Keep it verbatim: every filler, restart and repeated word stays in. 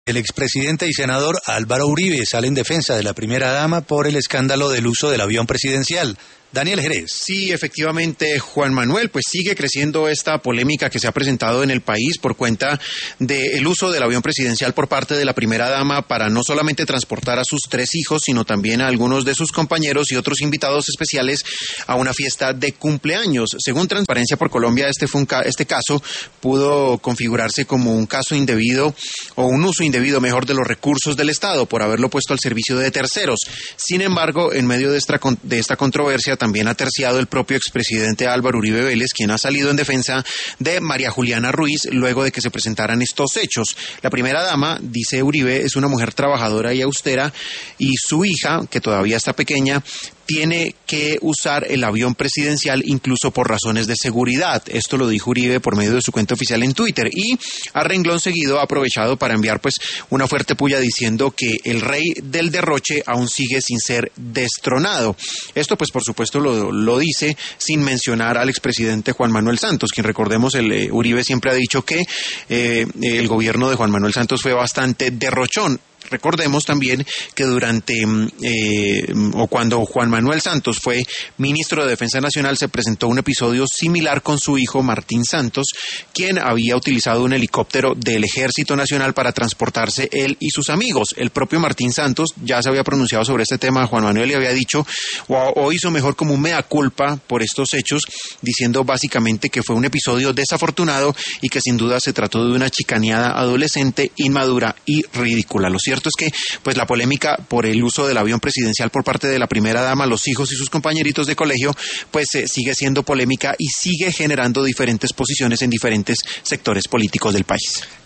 El expresidente y senador Álvaro Uribe sale en defensa de la primera dama por el escándalo del uso del avión presidencial. Daniel Jerez. Sí, efectivamente, Juan Manuel, pues sigue creciendo esta polémica que se ha presentado en el país por cuenta del uso del avión presidencial por parte de la primera dama para no solamente transportar a sus tres hijos, sino también a algunos de sus compañeros y otros invitados especiales a una fiesta de cumpleaños. Según Transparencia por Colombia, este, fue un ca- este caso pudo configurarse como un caso indebido o un uso indebido, mejor, de los recursos del Estado por haberlo puesto al servicio de terceros. Sin embargo, en medio de esta, de esta controversia, también ha terciado el propio expresidente Álvaro Uribe Vélez, quien ha salido en defensa de María Juliana Ruiz luego de que se presentaran estos hechos. La primera dama, dice Uribe, es una mujer trabajadora y austera, y su hija, que todavía está pequeña, tiene que usar el avión presidencial incluso por razones de seguridad. Esto lo dijo Uribe por medio de su cuenta oficial en Twitter, y a renglón seguido ha aprovechado para enviar pues una fuerte puya diciendo que el rey del derroche aún sigue sin ser destronado. Esto pues por supuesto lo, lo dice sin mencionar al expresidente Juan Manuel Santos, quien, recordemos, el eh, Uribe siempre ha dicho que eh, el gobierno de Juan Manuel Santos fue bastante derrochón. Recordemos también que durante eh, o cuando Juan Manuel Santos fue ministro de Defensa Nacional se presentó un episodio similar con su hijo Martín Santos, quien había utilizado un helicóptero del Ejército Nacional para transportarse él y sus amigos. El propio Martín Santos ya se había pronunciado sobre este tema. Juan Manuel le había dicho o, o hizo mejor como un mea culpa por estos hechos, diciendo básicamente que fue un episodio desafortunado y que sin duda se trató de una chicaneada adolescente, inmadura y ridícula. Lo cierto es que pues la polémica por el uso del avión presidencial por parte de la primera dama, los hijos y sus compañeritos de colegio, pues eh, sigue siendo polémica y sigue generando diferentes posiciones en diferentes sectores políticos del país.